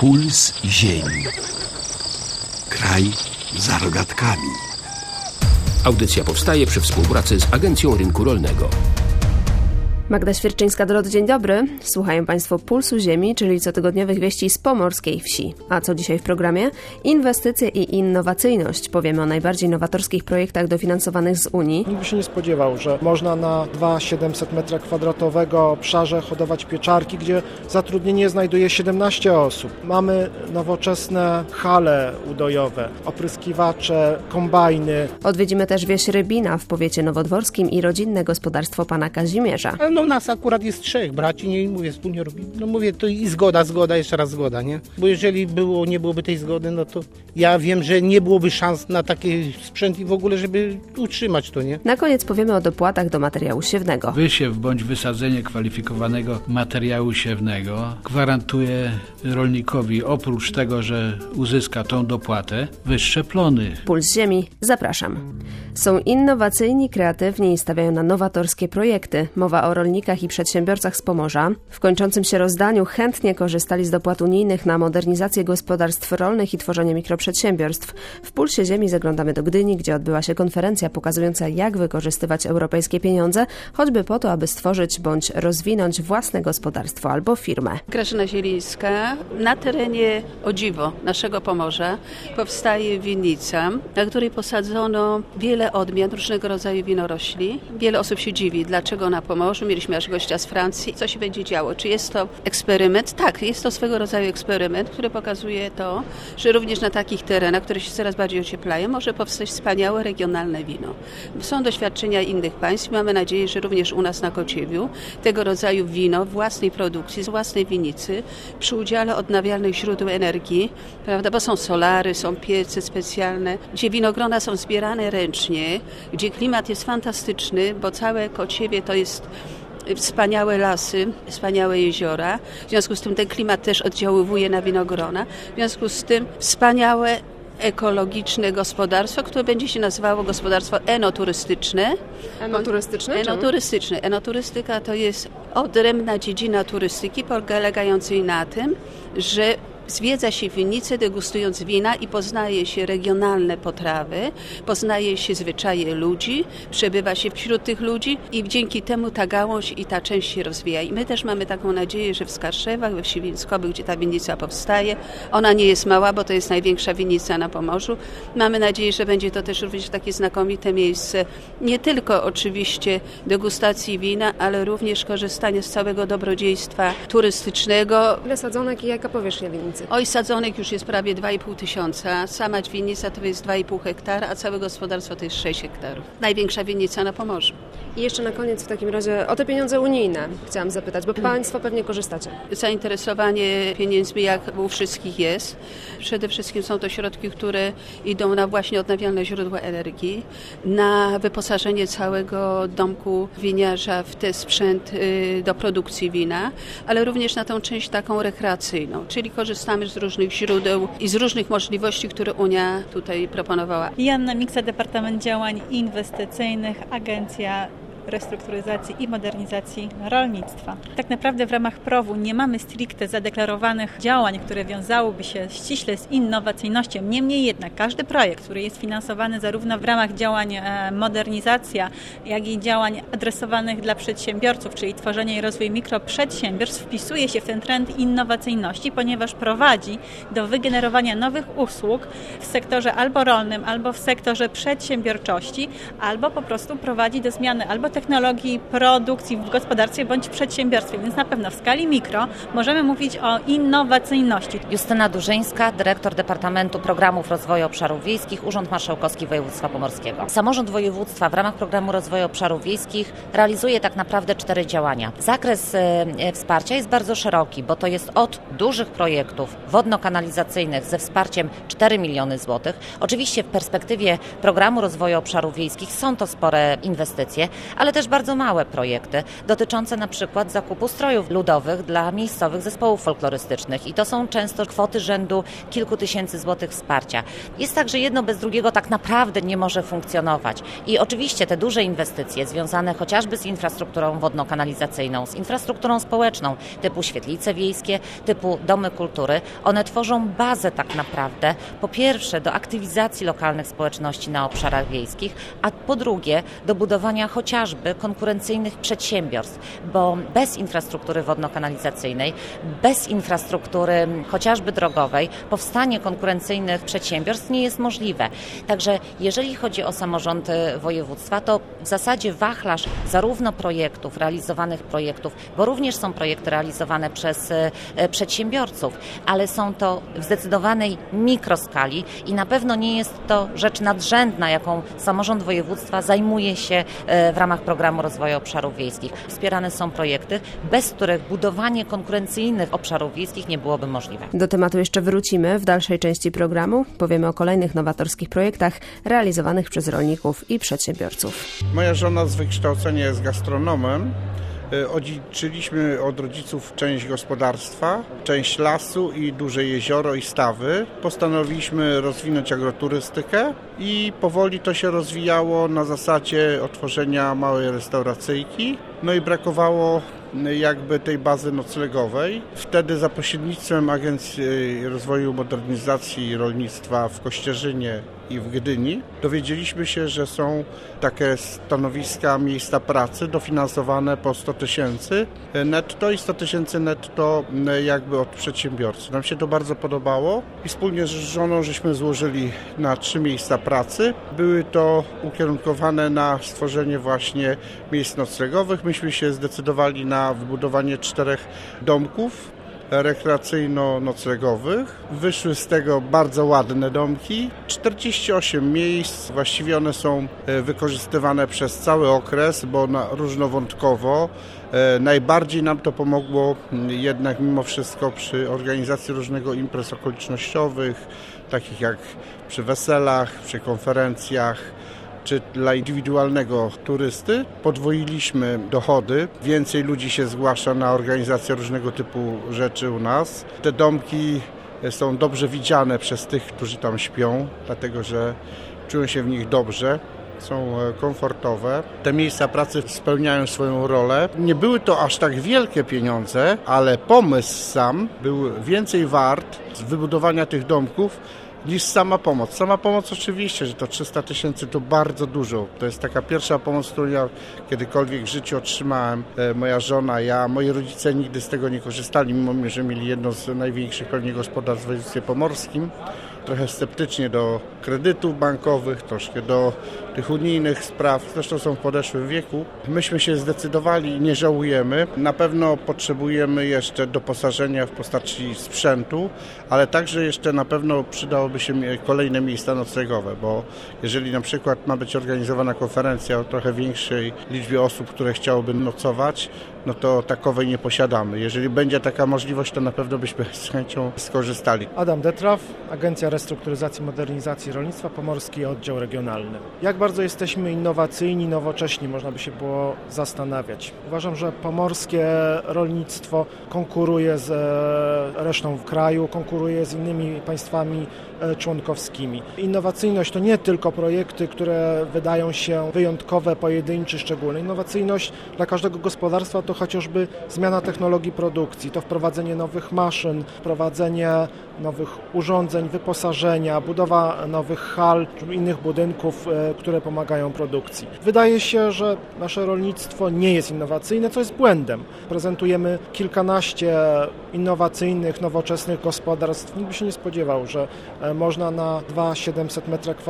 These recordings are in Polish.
Puls ziemi. Kraj za rogatkami. Audycja powstaje przy współpracy z Agencją Rynku Rolnego. Magda Świerczyńska-Drot, dzień dobry. Słuchają Państwo Pulsu Ziemi, czyli cotygodniowych wieści z pomorskiej wsi. A co dzisiaj w programie? Inwestycje i innowacyjność. Powiemy o najbardziej nowatorskich projektach dofinansowanych z Unii. Nikt by się nie spodziewał, że można na 2,700 m2 obszarze hodować pieczarki, gdzie zatrudnienie znajduje 17 osób. Mamy nowoczesne hale udojowe, opryskiwacze, kombajny. Odwiedzimy też wieś Rybina w powiecie nowodworskim i rodzinne gospodarstwo pana Kazimierza. No nas akurat jest 3 braci, nie mówię, wspólnie robimy. No mówię, to i zgoda, jeszcze raz zgoda, nie? Bo jeżeli nie byłoby tej zgody, no to ja wiem, że nie byłoby szans na taki sprzęt i w ogóle, żeby utrzymać to, nie? Na koniec powiemy o dopłatach do materiału siewnego. Wysiew bądź wysadzenie kwalifikowanego materiału siewnego gwarantuje rolnikowi, oprócz tego, że uzyska tą dopłatę, wyższe plony. Puls Ziemi, zapraszam. Są innowacyjni, kreatywni i stawiają na nowatorskie projekty. Mowa o rolnikach i przedsiębiorcach z Pomorza. W kończącym się rozdaniu chętnie korzystali z dopłat unijnych na modernizację gospodarstw rolnych i tworzenie mikroprzedsiębiorstw. W Pulsie Ziemi zaglądamy do Gdyni, gdzie odbyła się konferencja pokazująca, jak wykorzystywać europejskie pieniądze, choćby po to, aby stworzyć bądź rozwinąć własne gospodarstwo albo firmę. Grażyna Zielińska. Na terenie, o dziwo, naszego Pomorza powstaje winnica, na której posadzono wiele odmian różnego rodzaju winorośli. Wiele osób się dziwi, dlaczego na Pomorzu. Mieliśmy aż gościa z Francji. Co się będzie działo? Czy jest to eksperyment? Tak, jest to swego rodzaju eksperyment, który pokazuje to, że również na takich terenach, które się coraz bardziej ocieplają, może powstać wspaniałe regionalne wino. Są doświadczenia innych państw. Mamy nadzieję, że również u nas na Kociewiu tego rodzaju wino własnej produkcji, z własnej winicy, przy udziale odnawialnych źródeł energii, prawda, bo są solary, są piece specjalne, gdzie winogrona są zbierane ręcznie, gdzie klimat jest fantastyczny, bo całe Kociewie to jest wspaniałe lasy, wspaniałe jeziora. W związku z tym ten klimat też oddziaływuje na winogrona. W związku z tym wspaniałe ekologiczne gospodarstwo, które będzie się nazywało gospodarstwo enoturystyczne. Enoturystyczne? Enoturystyczne. Enoturystyka to jest odrębna dziedzina turystyki polegającej na tym, że zwiedza się winnice, degustując wina i poznaje się regionalne potrawy, poznaje się zwyczaje ludzi, przebywa się wśród tych ludzi i dzięki temu ta gałąź i ta część się rozwija. I my też mamy taką nadzieję, że w Skarszewach, we wsi Więckowych, gdzie ta winnica powstaje, ona nie jest mała, bo to jest największa winnica na Pomorzu. Mamy nadzieję, że będzie to też również takie znakomite miejsce, nie tylko oczywiście degustacji wina, ale również korzystania z całego dobrodziejstwa turystycznego. Ile sadzonek i jaka powierzchnia winnicy? Oj, sadzonek już jest prawie 2,5 tysiąca. Sama winnica to jest 2,5 hektara, a całe gospodarstwo to jest 6 hektarów. Największa winnica na Pomorzu. I jeszcze na koniec w takim razie o te pieniądze unijne chciałam zapytać, bo Państwo pewnie korzystacie. Zainteresowanie pieniędzmi jak u wszystkich jest. Przede wszystkim są to środki, które idą na właśnie odnawialne źródła energii, na wyposażenie całego domku winiarza w ten sprzęt do produkcji wina, ale również na tą część taką rekreacyjną, czyli korzystamy z różnych źródeł i z różnych możliwości, które Unia tutaj proponowała. Joanna Miksa, Departament Działań Inwestycyjnych, Agencja Restrukturyzacji i Modernizacji Rolnictwa. Tak naprawdę w ramach PROW-u nie mamy stricte zadeklarowanych działań, które wiązałyby się ściśle z innowacyjnością. Niemniej jednak każdy projekt, który jest finansowany zarówno w ramach działań modernizacja, jak i działań adresowanych dla przedsiębiorców, czyli tworzenie i rozwój mikroprzedsiębiorstw, wpisuje się w ten trend innowacyjności, ponieważ prowadzi do wygenerowania nowych usług w sektorze albo rolnym, albo w sektorze przedsiębiorczości, albo po prostu prowadzi do zmiany albo technologii produkcji w gospodarstwie bądź w przedsiębiorstwie, więc na pewno w skali mikro możemy mówić o innowacyjności. Justyna Durzyńska, dyrektor Departamentu Programów Rozwoju Obszarów Wiejskich, Urząd Marszałkowski Województwa Pomorskiego. Samorząd województwa w ramach Programu Rozwoju Obszarów Wiejskich realizuje tak naprawdę 4 działania. Zakres wsparcia jest bardzo szeroki, bo to jest od dużych projektów wodno-kanalizacyjnych ze wsparciem 4 miliony złotych. Oczywiście w perspektywie Programu Rozwoju Obszarów Wiejskich są to spore inwestycje, ale też bardzo małe projekty dotyczące na przykład zakupu strojów ludowych dla miejscowych zespołów folklorystycznych i to są często kwoty rzędu kilku tysięcy złotych wsparcia. Jest tak, że jedno bez drugiego tak naprawdę nie może funkcjonować i oczywiście te duże inwestycje związane chociażby z infrastrukturą wodno-kanalizacyjną, z infrastrukturą społeczną typu świetlice wiejskie, typu domy kultury, one tworzą bazę tak naprawdę po pierwsze do aktywizacji lokalnych społeczności na obszarach wiejskich, a po drugie do budowania chociażby konkurencyjnych przedsiębiorstw, bo bez infrastruktury wodno-kanalizacyjnej, bez infrastruktury chociażby drogowej powstanie konkurencyjnych przedsiębiorstw nie jest możliwe. Także jeżeli chodzi o samorząd województwa, to w zasadzie wachlarz zarówno realizowanych projektów, bo również są projekty realizowane przez przedsiębiorców, ale są to w zdecydowanej mikroskali i na pewno nie jest to rzecz nadrzędna, jaką samorząd województwa zajmuje się w ramach Programu Rozwoju Obszarów Wiejskich. Wspierane są projekty, bez których budowanie konkurencyjnych obszarów wiejskich nie byłoby możliwe. Do tematu jeszcze wrócimy w dalszej części programu. Powiemy o kolejnych nowatorskich projektach realizowanych przez rolników i przedsiębiorców. Moja żona z wykształcenia jest gastronomem. Odziedziczyliśmy od rodziców część gospodarstwa, część lasu i duże jezioro i stawy. Postanowiliśmy rozwinąć agroturystykę i powoli to się rozwijało na zasadzie otworzenia małej restauracyjki. No i brakowało jakby tej bazy noclegowej. Wtedy za pośrednictwem Agencji Rozwoju Modernizacji Rolnictwa w Kościerzynie i w Gdyni dowiedzieliśmy się, że są takie stanowiska, miejsca pracy dofinansowane po 100 tysięcy netto i 100 tysięcy netto jakby od przedsiębiorcy. Nam się to bardzo podobało i wspólnie z żoną żeśmy złożyli na 3 miejsca pracy. Były to ukierunkowane na stworzenie właśnie miejsc noclegowych. Myśmy się zdecydowali na wybudowanie 4 domków rekreacyjno-noclegowych. Wyszły z tego bardzo ładne domki. 48 miejsc, właściwie one są wykorzystywane przez cały okres, bo różnowątkowo. Najbardziej nam to pomogło jednak mimo wszystko przy organizacji różnego imprez okolicznościowych, takich jak przy weselach, przy konferencjach, czy dla indywidualnego turysty. Podwoiliśmy dochody, więcej ludzi się zgłasza na organizację różnego typu rzeczy u nas. Te domki są dobrze widziane przez tych, którzy tam śpią, dlatego że czują się w nich dobrze. Są komfortowe. Te miejsca pracy spełniają swoją rolę. Nie były to aż tak wielkie pieniądze, ale pomysł sam był więcej wart z wybudowania tych domków niż sama pomoc. Sama pomoc oczywiście, że to 300 tysięcy to bardzo dużo. To jest taka pierwsza pomoc, którą ja kiedykolwiek w życiu otrzymałem. Moja żona, ja, moi rodzice nigdy z tego nie korzystali, mimo że mieli jedno z największych pewnie gospodarstw w województwie pomorskim. Trochę sceptycznie do kredytów bankowych, troszkę do tych unijnych spraw, zresztą są w podeszłym wieku. Myśmy się zdecydowali i nie żałujemy. Na pewno potrzebujemy jeszcze doposażenia w postaci sprzętu, ale także jeszcze na pewno przydałoby się kolejne miejsca noclegowe, bo jeżeli na przykład ma być organizowana konferencja o trochę większej liczbie osób, które chciałoby nocować, no to takowej nie posiadamy. Jeżeli będzie taka możliwość, to na pewno byśmy z chęcią skorzystali. Adam Detraw, Agencja Restrukturyzacji i Modernizacji Rolnictwa, Pomorski Oddział Regionalny. Jak bardzo jesteśmy innowacyjni, nowocześni, można by się było zastanawiać. Uważam, że pomorskie rolnictwo konkuruje z resztą kraju, konkuruje z innymi państwami członkowskimi. Innowacyjność to nie tylko projekty, które wydają się wyjątkowe, pojedyncze, szczególne. Innowacyjność dla każdego gospodarstwa to chociażby zmiana technologii produkcji, to wprowadzenie nowych maszyn, wprowadzenie nowych urządzeń, wyposażenia, budowa nowych hal czy innych budynków, które pomagają produkcji. Wydaje się, że nasze rolnictwo nie jest innowacyjne, co jest błędem. Prezentujemy kilkanaście innowacyjnych, nowoczesnych gospodarstw. Nikt by się nie spodziewał, że można na 2,700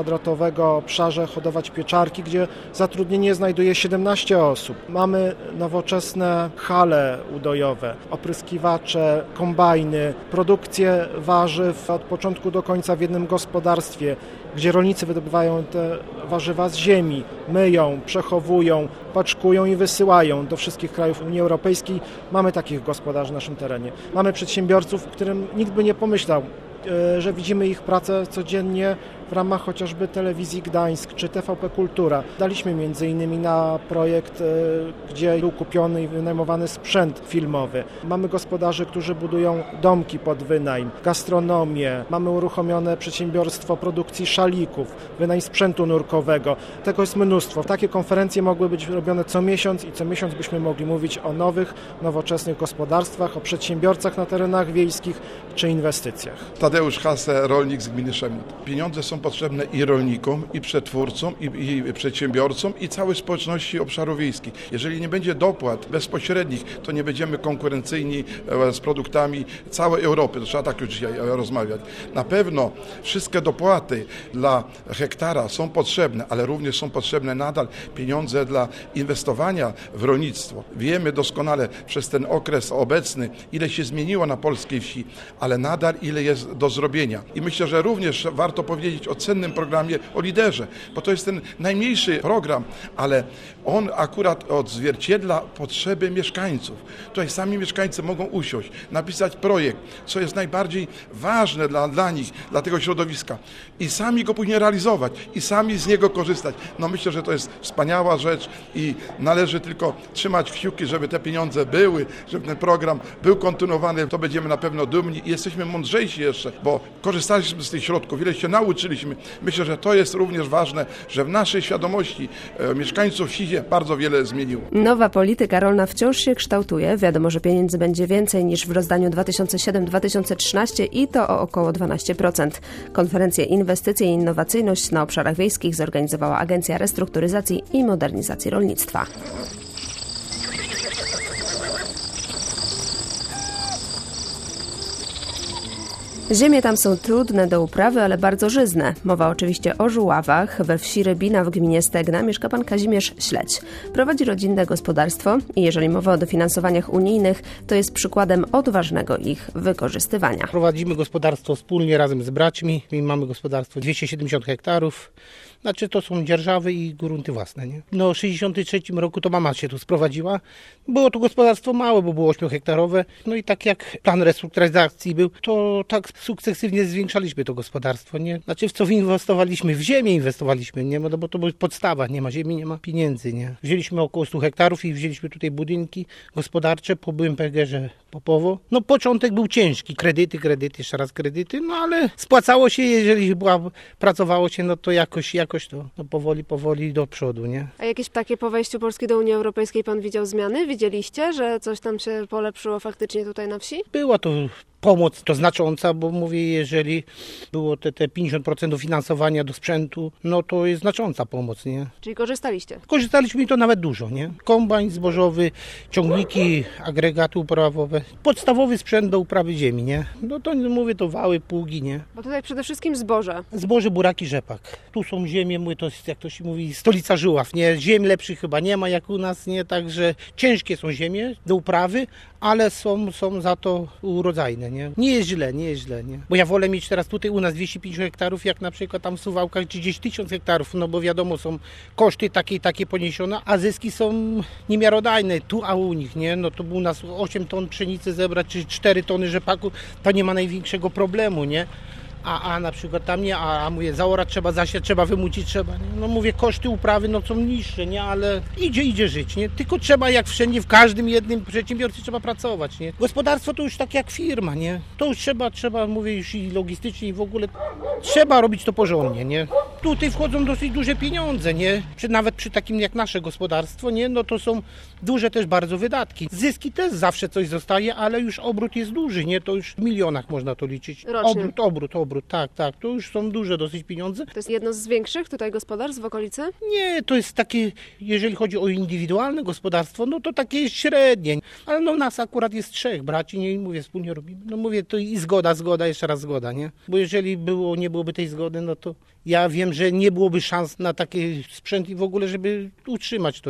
m2 obszarze hodować pieczarki, gdzie zatrudnienie znajduje 17 osób. Mamy nowoczesne hale udojowe, opryskiwacze, kombajny, produkcję warzyw od początku do końca w jednym gospodarstwie, gdzie rolnicy wydobywają te warzywa z ziemi, myją, przechowują, paczkują i wysyłają do wszystkich krajów Unii Europejskiej. Mamy takich gospodarzy w naszym terenie. Mamy przedsiębiorców, którym nikt by nie pomyślał, że widzimy ich pracę codziennie w ramach chociażby Telewizji Gdańsk czy TVP Kultura. Daliśmy m.in. na projekt, gdzie był kupiony i wynajmowany sprzęt filmowy. Mamy gospodarzy, którzy budują domki pod wynajem, gastronomię, mamy uruchomione przedsiębiorstwo produkcji szalików, wynajem sprzętu nurkowego. Tego jest mnóstwo. Takie konferencje mogły być robione co miesiąc i co miesiąc byśmy mogli mówić o nowych, nowoczesnych gospodarstwach, o przedsiębiorcach na terenach wiejskich czy inwestycjach. Tadeusz Hase, rolnik z gminy Szemut. Pieniądze są potrzebne i rolnikom, i przetwórcom, i przedsiębiorcom, i całej społeczności obszarów wiejskich. Jeżeli nie będzie dopłat bezpośrednich, to nie będziemy konkurencyjni z produktami całej Europy. To trzeba tak już dzisiaj rozmawiać. Na pewno wszystkie dopłaty dla hektara są potrzebne, ale również są potrzebne nadal pieniądze dla inwestowania w rolnictwo. Wiemy doskonale przez ten okres obecny, ile się zmieniło na polskiej wsi, ale nadal ile jest do zrobienia. I myślę, że również warto powiedzieć o cennym programie, o liderze, bo to jest ten najmniejszy program, ale on akurat odzwierciedla potrzeby mieszkańców. Tutaj sami mieszkańcy mogą usiąść, napisać projekt, co jest najbardziej ważne dla nich, dla tego środowiska i sami go później realizować i sami z niego korzystać. No myślę, że to jest wspaniała rzecz i należy tylko trzymać kciuki, żeby te pieniądze były, żeby ten program był kontynuowany. To będziemy na pewno dumni i jesteśmy mądrzejsi jeszcze, bo korzystaliśmy z tych środków, ile się nauczyliśmy. Myślę, że to jest również ważne, że w naszej świadomości mieszkańców wsi się bardzo wiele zmieniło. Nowa polityka rolna wciąż się kształtuje. Wiadomo, że pieniędzy będzie więcej niż w rozdaniu 2007-2013 i to o około 12%. Konferencję Inwestycje i Innowacyjność na obszarach wiejskich zorganizowała Agencja Restrukturyzacji i Modernizacji Rolnictwa. Ziemie tam są trudne do uprawy, ale bardzo żyzne. Mowa oczywiście o Żuławach. We wsi Rybina w gminie Stegna mieszka pan Kazimierz Śledź. Prowadzi rodzinne gospodarstwo i jeżeli mowa o dofinansowaniach unijnych, to jest przykładem odważnego ich wykorzystywania. Prowadzimy gospodarstwo wspólnie razem z braćmi. My mamy gospodarstwo 270 hektarów. Znaczy to są dzierżawy i grunty własne, nie? No w 1963 roku to mama się tu sprowadziła. Było to gospodarstwo małe, bo było 8-hektarowe. No i tak jak plan restrukturyzacji był, to tak sukcesywnie zwiększaliśmy to gospodarstwo, nie? Znaczy w co inwestowaliśmy? W ziemię inwestowaliśmy, nie? Bo to była podstawa, nie ma ziemi, nie ma pieniędzy, nie? Wzięliśmy około 100 hektarów i wzięliśmy tutaj budynki gospodarcze po byłym PGR-ze Popowo. No początek był ciężki, kredyty, jeszcze raz kredyty, no ale spłacało się, jeżeli pracowało się, no to jakoś to no powoli do przodu, nie? A jakieś takie po wejściu Polski do Unii Europejskiej pan widział zmiany? Widzieliście, że coś tam się polepszyło faktycznie tutaj na wsi? Była to pomoc to znacząca, bo mówię, jeżeli było te 50% finansowania do sprzętu, no to jest znacząca pomoc, nie? Czyli korzystaliście? Korzystaliśmy i to nawet dużo, nie? Kombajn zbożowy, ciągniki, agregaty uprawowe, podstawowy sprzęt do uprawy ziemi, nie? No to mówię, to wały, pługi, nie? Bo tutaj przede wszystkim zboże. Zboże, buraki, rzepak. Tu są ziemie, mówię, to jest, jak to się mówi, stolica Żuław, nie? Ziem lepszych chyba nie ma jak u nas, nie? Także ciężkie są ziemie do uprawy, ale są za to urodzajne, nie? Nie jest źle, nie? Bo ja wolę mieć teraz tutaj u nas 250 hektarów, jak na przykład tam w Suwałkach gdzieś 1000 hektarów, no bo wiadomo, są koszty takie poniesione, a zyski są niemiarodajne tu, a u nich, nie? No to u nas 8 ton pszenicy zebrać, czy 4 tony rzepaku, to nie ma największego problemu, nie? A na przykład tam nie, a mówię, zaorać trzeba, zasiać trzeba, wymucić trzeba, nie? No mówię, koszty uprawy no są niższe, nie? Ale idzie żyć, nie? Tylko trzeba jak wszędzie, w każdym jednym przedsiębiorcy trzeba pracować, nie? Gospodarstwo to już tak jak firma, nie? To już trzeba, mówię, już i logistycznie i w ogóle trzeba robić to porządnie, nie? Tutaj wchodzą dosyć duże pieniądze, nie? Nawet przy takim jak nasze gospodarstwo, nie? No to są duże też bardzo wydatki. Zyski też zawsze coś zostaje, ale już obrót jest duży, nie? To już w milionach można to liczyć. Rocznie. Obrót, tak. To już są duże dosyć pieniądze. To jest jedno z większych tutaj gospodarstw w okolicy? Nie, to jest takie, jeżeli chodzi o indywidualne gospodarstwo, no to takie jest średnie. Ale no nas akurat jest 3 braci, nie mówię, wspólnie robimy. No mówię, to i zgoda, jeszcze raz zgoda, nie? Bo jeżeli nie byłoby tej zgody, no to ja wiem, że nie byłoby szans na taki sprzęt i w ogóle, żeby utrzymać to, nie?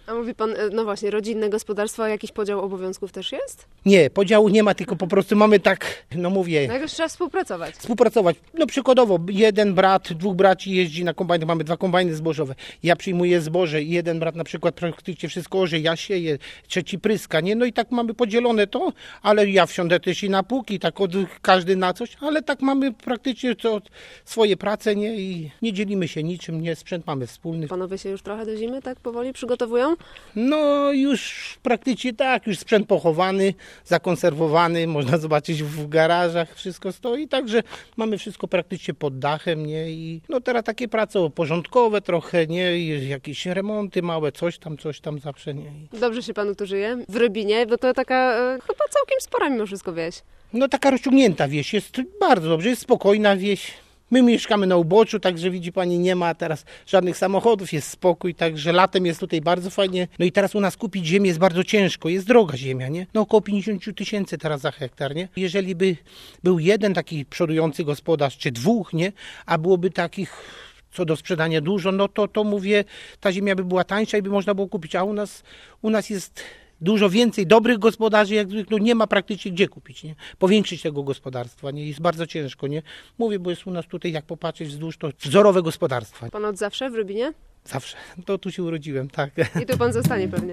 A mówi pan, no właśnie, rodzinne gospodarstwo, a jakiś podział obowiązków też jest? Nie, podziału nie ma, tylko po prostu mamy tak, no mówię... No jakoś trzeba współpracować. No przykładowo, jeden brat, 2 braci jeździ na kombajnach, mamy 2 kombajny zbożowe. Ja przyjmuję zboże i jeden brat na przykład praktycznie wszystko orze, ja sieję, trzeci pryska, nie? No i tak mamy podzielone to, ale ja wsiądę też i na pług i tak każdy na coś, ale tak mamy praktycznie to swoje prace, nie? I nie dzielimy się niczym, nie? Sprzęt mamy wspólny. Panowie się już trochę do zimy tak powoli przygotowują? No już praktycznie tak, już sprzęt pochowany, zakonserwowany, można zobaczyć w garażach, wszystko stoi, także mamy wszystko praktycznie pod dachem, nie? I no teraz takie prace porządkowe trochę, nie? I jakieś remonty małe, coś tam zawsze, nie? Dobrze się panu tu żyje? W Rybinie, bo to taka chyba całkiem spora mimo wszystko wieś. No taka rozciągnięta wieś, jest bardzo dobrze, jest spokojna wieś. My mieszkamy na uboczu, także widzi pani, nie ma teraz żadnych samochodów, jest spokój, także latem jest tutaj bardzo fajnie. No i teraz u nas kupić ziemię jest bardzo ciężko, jest droga ziemia, nie? No około 50 000 teraz za hektar, nie? Jeżeli by był jeden taki przodujący gospodarz, czy 2, nie? A byłoby takich co do sprzedania dużo, no to mówię, ta ziemia by była tańsza i by można było kupić, a u nas jest dużo więcej dobrych gospodarzy, jak zwykle, nie ma praktycznie gdzie kupić, nie? Powiększyć tego gospodarstwa, nie? Jest bardzo ciężko, nie? Mówię, bo jest u nas tutaj, jak popatrzeć wzdłuż, to wzorowe gospodarstwa. Pan od zawsze w Rybinie? Zawsze. To tu się urodziłem, tak. I tu pan zostanie pewnie.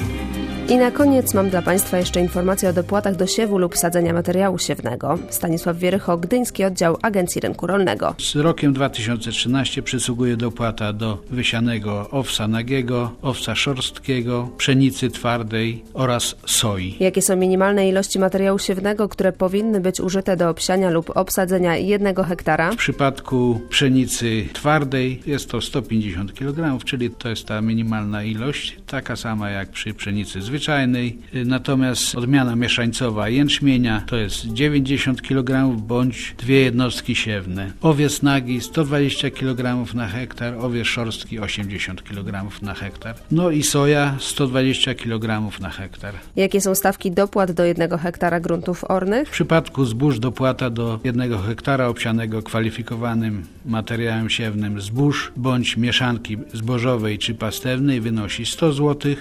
I na koniec mam dla Państwa jeszcze informację o dopłatach do siewu lub sadzenia materiału siewnego. Stanisław Wierycho, Gdyński Oddział Agencji Rynku Rolnego. Z rokiem 2013 przysługuje dopłata do wysianego owsa nagiego, owsa szorstkiego, pszenicy twardej oraz soi. Jakie są minimalne ilości materiału siewnego, które powinny być użyte do obsiania lub obsadzenia 1 hektara? W przypadku pszenicy twardej jest to 150 kg, czyli to jest ta minimalna ilość, taka sama jak przy pszenicy zwyczajnej. Natomiast odmiana mieszańcowa jęczmienia to jest 90 kg bądź 2 jednostki siewne. Owiec nagi 120 kg na hektar, owiec szorstki 80 kg na hektar. No i soja 120 kg na hektar. Jakie są stawki dopłat do 1 hektara gruntów ornych? W przypadku zbóż dopłata do 1 hektara obsianego kwalifikowanym materiałem siewnym zbóż bądź mieszanki zbożowej czy pastewnej wynosi 100 zł,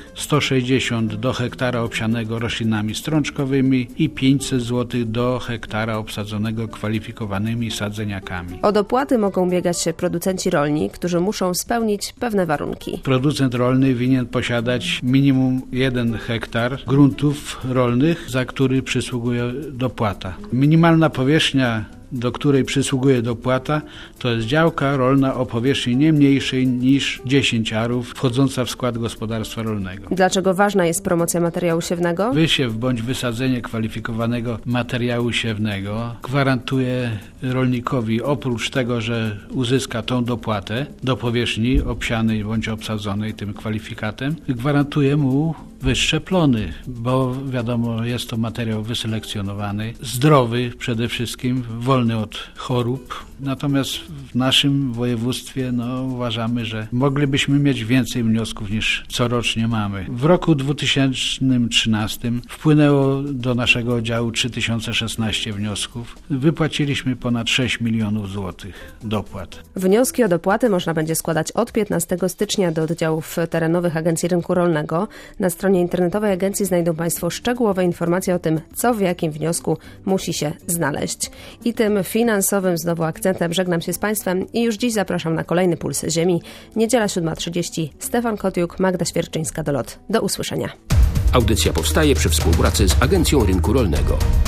160 do hektara obsianego roślinami strączkowymi i 500 zł do hektara obsadzonego kwalifikowanymi sadzeniakami. O dopłaty mogą ubiegać się producenci rolni, którzy muszą spełnić pewne warunki. Producent rolny winien posiadać minimum 1 hektar gruntów rolnych, za który przysługuje dopłata. Minimalna powierzchnia, do której przysługuje dopłata, to jest działka rolna o powierzchni nie mniejszej niż 10 arów, wchodząca w skład gospodarstwa rolnego. Dlaczego ważna jest promocja materiału siewnego? Wysiew bądź wysadzenie kwalifikowanego materiału siewnego gwarantuje rolnikowi, oprócz tego, że uzyska tą dopłatę do powierzchni obsianej bądź obsadzonej tym kwalifikatem, gwarantuje mu wyższe plony, bo wiadomo, jest to materiał wyselekcjonowany, zdrowy przede wszystkim, wolny od chorób. Natomiast w naszym województwie uważamy, że moglibyśmy mieć więcej wniosków niż corocznie mamy. W roku 2013 wpłynęło do naszego oddziału 3016 wniosków. Wypłaciliśmy ponad 6 milionów złotych dopłat. Wnioski o dopłaty można będzie składać od 15 stycznia do oddziałów terenowych Agencji Rynku Rolnego. Na stronie internetowej agencji znajdą Państwo szczegółowe informacje o tym, co w jakim wniosku musi się znaleźć. I tym finansowym znowu akcentem żegnam się z Państwem i już dziś zapraszam na kolejny Puls Ziemi. Niedziela 7:30. Stefan Kotiuk, Magda Świerczyńska-Dolot. Do usłyszenia. Audycja powstaje przy współpracy z Agencją Rynku Rolnego.